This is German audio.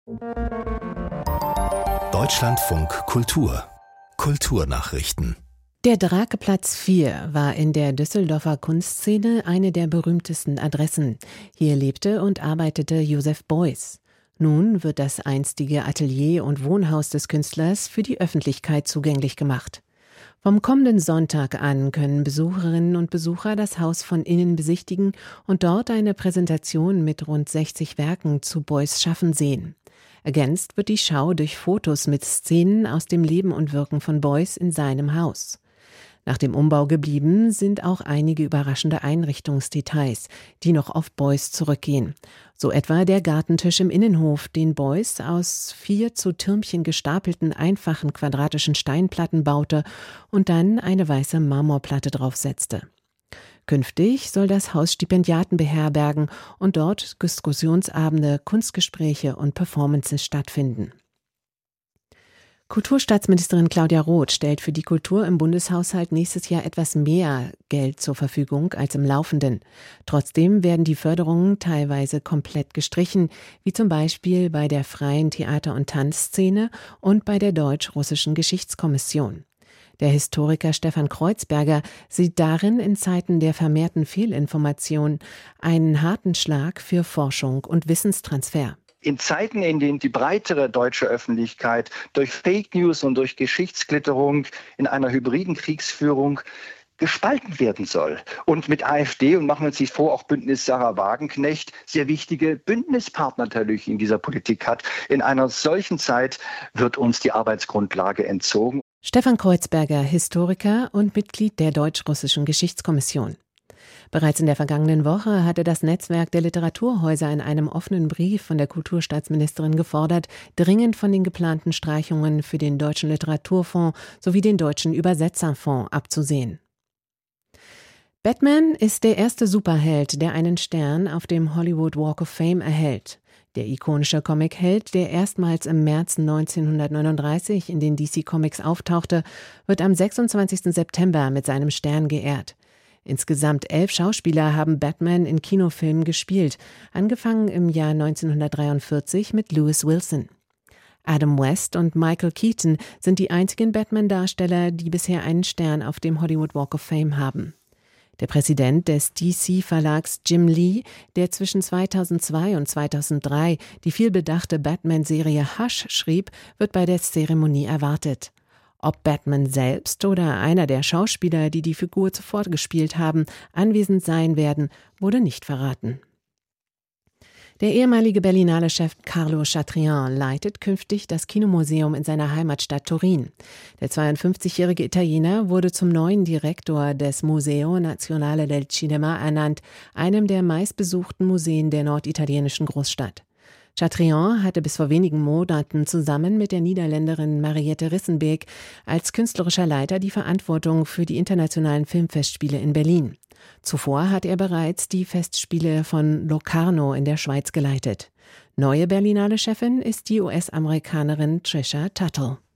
Deutschlandfunk Kultur. Kulturnachrichten. Der Drakeplatz 4 war in der Düsseldorfer Kunstszene eine der berühmtesten Adressen. Hier lebte und arbeitete Joseph Beuys. Nun wird das einstige Atelier und Wohnhaus des Künstlers für die Öffentlichkeit zugänglich gemacht. Vom kommenden Sonntag an können Besucherinnen und Besucher das Haus von innen besichtigen und dort eine Präsentation mit rund 60 Werken zu Beuys Schaffen sehen. Ergänzt wird die Schau durch Fotos mit Szenen aus dem Leben und Wirken von Beuys in seinem Haus. Nach dem Umbau geblieben sind auch einige überraschende Einrichtungsdetails, die noch auf Beuys zurückgehen. So etwa der Gartentisch im Innenhof, den Beuys aus 4 zu Türmchen gestapelten einfachen quadratischen Steinplatten baute und dann eine weiße Marmorplatte draufsetzte. Künftig soll das Haus Stipendiaten beherbergen und dort Diskussionsabende, Kunstgespräche und Performances stattfinden. Kulturstaatsministerin Claudia Roth stellt für die Kultur im Bundeshaushalt nächstes Jahr etwas mehr Geld zur Verfügung als im laufenden. Trotzdem werden die Förderungen teilweise komplett gestrichen, wie zum Beispiel bei der freien Theater- und Tanzszene und bei der Deutsch-Russischen Geschichtskommission. Der Historiker Stefan Kreuzberger sieht darin in Zeiten der vermehrten Fehlinformation einen harten Schlag für Forschung und Wissenstransfer. In Zeiten, in denen die breitere deutsche Öffentlichkeit durch Fake News und durch Geschichtsklitterung in einer hybriden Kriegsführung gespalten werden soll und mit AfD und machen wir uns nicht vor, auch Bündnis Sarah Wagenknecht sehr wichtige Bündnispartner natürlich in dieser Politik hat. In einer solchen Zeit wird uns die Arbeitsgrundlage entzogen. Stefan Kreuzberger, Historiker und Mitglied der Deutsch-Russischen Geschichtskommission. Bereits in der vergangenen Woche hatte das Netzwerk der Literaturhäuser in einem offenen Brief von der Kulturstaatsministerin gefordert, dringend von den geplanten Streichungen für den Deutschen Literaturfonds sowie den Deutschen Übersetzerfonds abzusehen. Batman ist der erste Superheld, der einen Stern auf dem Hollywood Walk of Fame erhält. Der ikonische Comicheld, der erstmals im März 1939 in den DC Comics auftauchte, wird am 26. September mit seinem Stern geehrt. Insgesamt 11 Schauspieler haben Batman in Kinofilmen gespielt, angefangen im Jahr 1943 mit Lewis Wilson. Adam West und Michael Keaton sind die einzigen Batman-Darsteller, die bisher einen Stern auf dem Hollywood Walk of Fame haben. Der Präsident des DC-Verlags Jim Lee, der zwischen 2002 und 2003 die vielbedachte Batman-Serie Hush schrieb, wird bei der Zeremonie erwartet. Ob Batman selbst oder einer der Schauspieler, die die Figur zuvor gespielt haben, anwesend sein werden, wurde nicht verraten. Der ehemalige Berlinale-Chef Carlo Chatrian leitet künftig das Kinomuseum in seiner Heimatstadt Turin. Der 52-jährige Italiener wurde zum neuen Direktor des Museo Nazionale del Cinema ernannt, einem der meistbesuchten Museen der norditalienischen Großstadt. Chatrian hatte bis vor wenigen Monaten zusammen mit der Niederländerin Mariette Rissenbeek als künstlerischer Leiter die Verantwortung für die internationalen Filmfestspiele in Berlin. Zuvor hat er bereits die Festspiele von Locarno in der Schweiz geleitet. Neue Berlinale-Chefin ist die US-Amerikanerin Trisha Tuttle.